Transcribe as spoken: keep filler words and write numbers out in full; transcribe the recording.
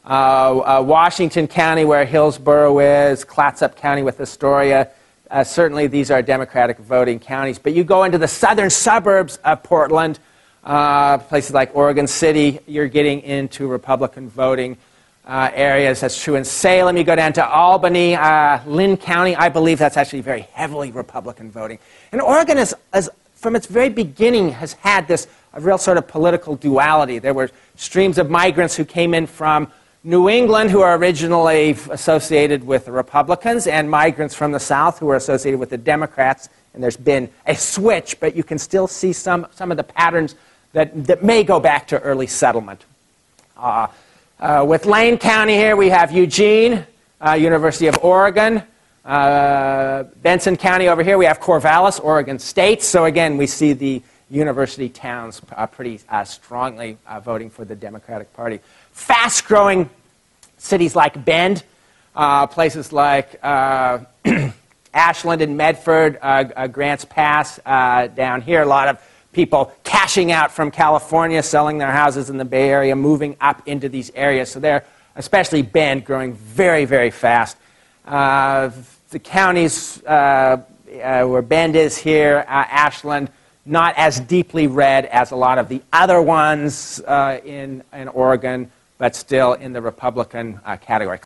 Uh, uh, Washington County, where Hillsborough is, Clatsop County with Astoria. Uh, certainly these are Democratic voting counties. But you go into the southern suburbs of Portland, uh, places like Oregon City, you're getting into Republican voting uh, areas. That's true in Salem. You go down to Albany, uh, Lynn County, I believe that's actually very heavily Republican voting. And Oregon, is, is, from its very beginning, has had this a real sort of political duality. There were streams of migrants who came in from New England, who are originally associated with the Republicans, and migrants from the South who are associated with the Democrats. And there's been a switch, but you can still see some, some of the patterns that, that may go back to early settlement. Uh, uh, with Lane County here, we have Eugene, uh, University of Oregon. Uh, Benson County over here, we have Corvallis, Oregon State. So again, we see the university towns uh, pretty uh, strongly uh, voting for the Democratic Party. Fast-growing cities like Bend, uh, places like uh, Ashland and Medford, uh, uh, Grants Pass uh, down here. A lot of people cashing out from California, selling their houses in the Bay Area, moving up into these areas. So they're, especially Bend, growing very, very fast. Uh, the counties uh, uh, where Bend is here, uh, Ashland, not as deeply red as a lot of the other ones uh, in, in Oregon, but still in the Republican uh, category.